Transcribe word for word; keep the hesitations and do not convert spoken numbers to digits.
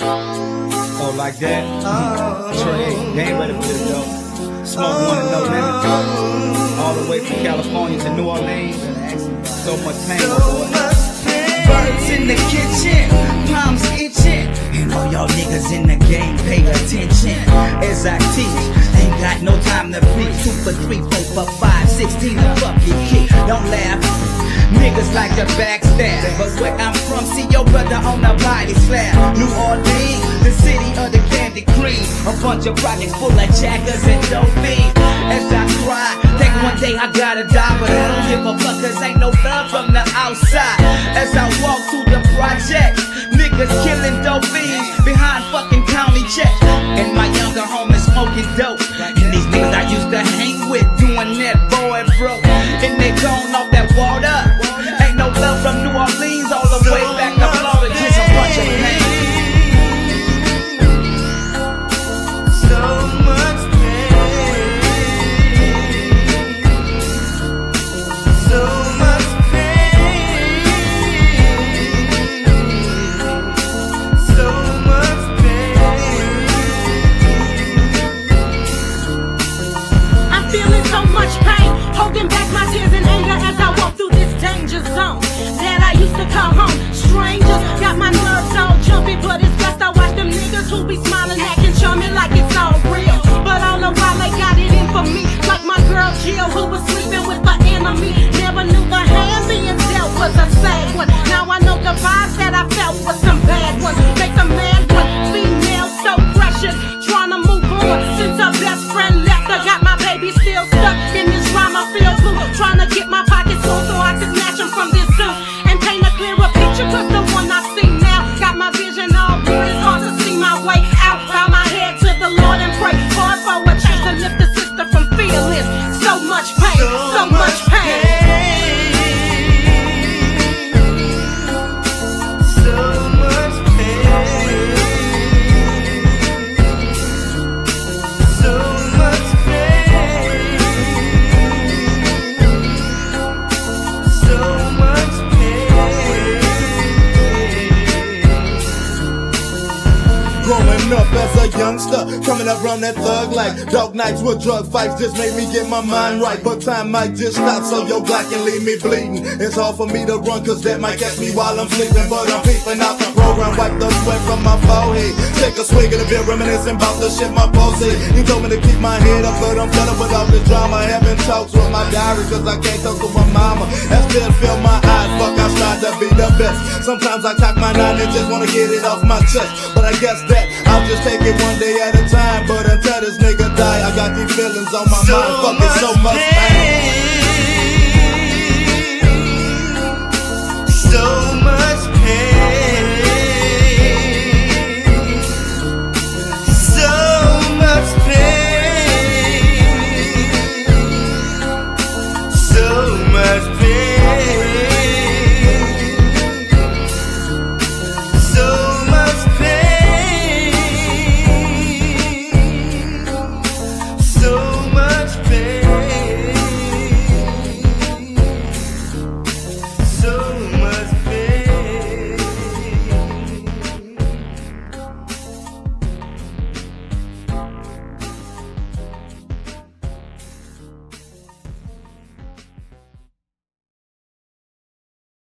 Oh, like that? Trey, they ain't ready for this though. Smoke one and no limit. All the way from California to New Orleans. So much pain, boy. Birds in the kitchen, palms itching, and all y'all niggas in the game pay attention as I teach. Ain't got no time to preach. Two for three, four for five, sixteen to fuck your kid. Don't laugh. Niggas like to backstab, but where I'm from, see your brother on the body slab. New Orleans, the city of the candy cream. A bunch of projects full of jackers and dope fiends. As I cry, think one day I gotta die, but I don't give a fuck, cause ain't no love from the outside. As I walk through the project, niggas killing dope fiends behind fucking county checks. And my younger homies smoking dope. And these niggas I used to hang with doing that boy broke. And they gone off that water. Ain't no love from New Orleans all the way back to Florida. Just a bunch of pain. So much holding back my tears and anger as I walk through this danger zone that I used to call home. Strangers got my nerves all jumpy, but it's best I watch them niggas who be smiling, acting chummy like it's all real. But all the while they got it in for me, like my girl Jill who was sleeping with the enemy. Never knew the hand being dealt was a sad one. Now I know the vibes that I felt was some bad ones. Make a mad one, female so precious, trying to move on since her best friend left her. Got my baby still stuck in this drama, feel blue, trying to get my pockets full so I can snatch him from this zoo and paint a clearer picture, cause the one I see now got my vision all blurred. It's hard to see my way out. Bow my head to the Lord and pray hard for a chance to lift the sister from fearless. So much pain, so much pain. Growing up as a youngster, coming up around that thug life. Dark nights with drug fights just made me get my mind right. But time might just stop, so your Glock can leave me bleeding. It's hard for me to run, cause that might catch me while I'm sleeping. But I'm peeping out the program, wipe the sweat from my forehead. Take a swig of the beer, reminiscing about the shit my boss said. He told me to keep my head up, but I'm fed up with all the drama. Having talks with my diary, cause I can't talk to my mama. That still fill my eyes, fuck, I strive to be the best. Sometimes I cock my nine and just wanna get it off my chest. But I guess that I'll just take it one day at a time. But until this nigga die, I got these feelings on my mind. Fuck it so much.